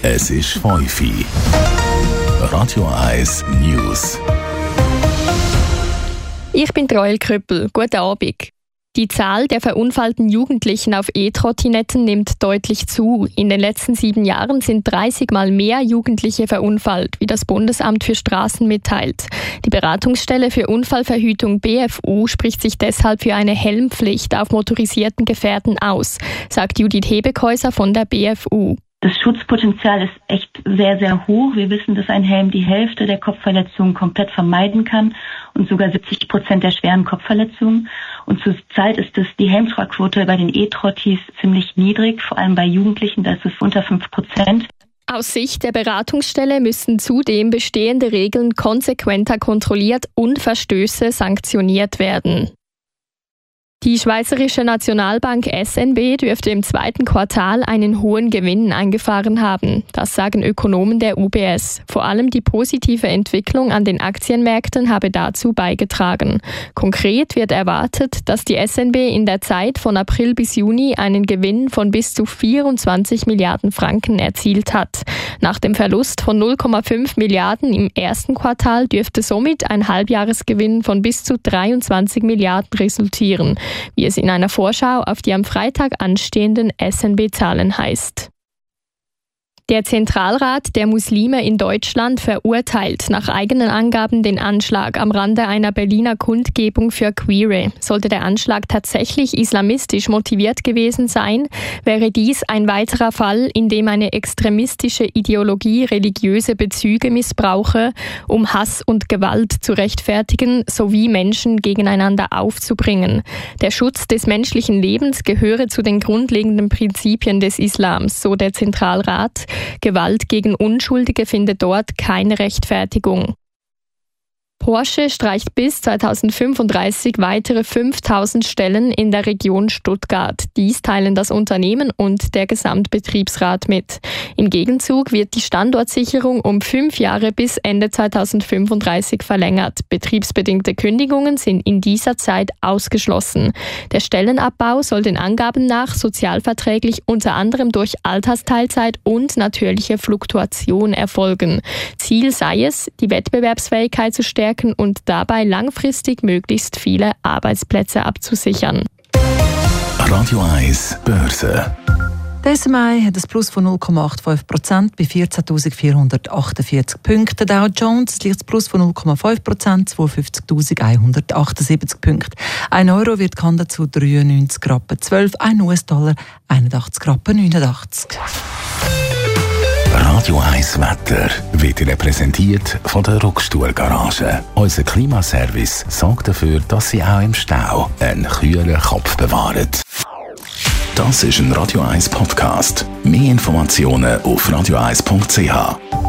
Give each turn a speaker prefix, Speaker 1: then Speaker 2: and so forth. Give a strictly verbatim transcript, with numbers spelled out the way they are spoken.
Speaker 1: Es ist fünf Uhr. Radio eins News.
Speaker 2: Ich bin Roel Krüppel. Guten Abend. Die Zahl der verunfallten Jugendlichen auf E-Trottinetten nimmt deutlich zu. In den letzten sieben Jahren sind dreißig Mal mehr Jugendliche verunfallt, wie das Bundesamt für Straßen mitteilt. Die Beratungsstelle für Unfallverhütung B F U spricht sich deshalb für eine Helmpflicht auf motorisierten Gefährten aus, sagt Judith Hebekäuser von der B F U.
Speaker 3: Das Schutzpotenzial ist echt sehr, sehr hoch. Wir wissen, dass ein Helm die Hälfte der Kopfverletzungen komplett vermeiden kann und sogar siebzig Prozent der schweren Kopfverletzungen. Und zurzeit ist es die Helmtragquote bei den E-Trottis ziemlich niedrig, vor allem bei Jugendlichen, da ist es unter fünf Prozent.
Speaker 2: Aus Sicht der Beratungsstelle müssen zudem bestehende Regeln konsequenter kontrolliert und Verstöße sanktioniert werden. Die Schweizerische Nationalbank S N B dürfte im zweiten Quartal einen hohen Gewinn eingefahren haben. Das sagen Ökonomen der U B S. Vor allem die positive Entwicklung an den Aktienmärkten habe dazu beigetragen. Konkret wird erwartet, dass die S N B in der Zeit von April bis Juni einen Gewinn von bis zu vierundzwanzig Milliarden Franken erzielt hat. Nach dem Verlust von null Komma fünf Milliarden im ersten Quartal dürfte somit ein Halbjahresgewinn von bis zu dreiundzwanzig Milliarden resultieren, wie es in einer Vorschau auf die am Freitag anstehenden S N B-Zahlen heißt. Der Zentralrat der Muslime in Deutschland verurteilt nach eigenen Angaben den Anschlag am Rande einer Berliner Kundgebung für Queere. Sollte der Anschlag tatsächlich islamistisch motiviert gewesen sein, wäre dies ein weiterer Fall, in dem eine extremistische Ideologie religiöse Bezüge missbrauche, um Hass und Gewalt zu rechtfertigen sowie Menschen gegeneinander aufzubringen. Der Schutz des menschlichen Lebens gehöre zu den grundlegenden Prinzipien des Islams, so der Zentralrat. Gewalt gegen Unschuldige findet dort keine Rechtfertigung. Porsche streicht bis zweitausendfünfunddreißig weitere fünftausend Stellen in der Region Stuttgart. Dies teilen das Unternehmen und der Gesamtbetriebsrat mit. Im Gegenzug wird die Standortsicherung um fünf Jahre bis Ende zweitausendfünfunddreißig verlängert. Betriebsbedingte Kündigungen sind in dieser Zeit ausgeschlossen. Der Stellenabbau soll den Angaben nach sozialverträglich unter anderem durch Altersteilzeit und natürliche Fluktuation erfolgen. Ziel sei es, die Wettbewerbsfähigkeit zu stärken und dabei langfristig möglichst viele Arbeitsplätze abzusichern.
Speaker 1: Radio eins Börse.
Speaker 4: Der S M I hat ein Plus von null Komma fünfundachtzig Prozent bei vierzehntausendvierhundertachtundvierzig Punkten. Der Dow Jones liegt ein Plus von null Komma fünf Prozent, zweiundfünfzigtausendeinhundertachtundsiebzig Punkte. Ein Euro wird gehandelt zu dreiundneunzig Rappen zwölf, ein U S-Dollar einundachtzig Rappen neunundachtzig.
Speaker 1: Radio eins Wetter wird Ihnen präsentiert von der Ruckstuhl Garage. Unser Klimaservice sorgt dafür, dass Sie auch im Stau einen kühlen Kopf bewahren. Das ist ein Radio eins Podcast. Mehr Informationen auf radio eins punkt c h.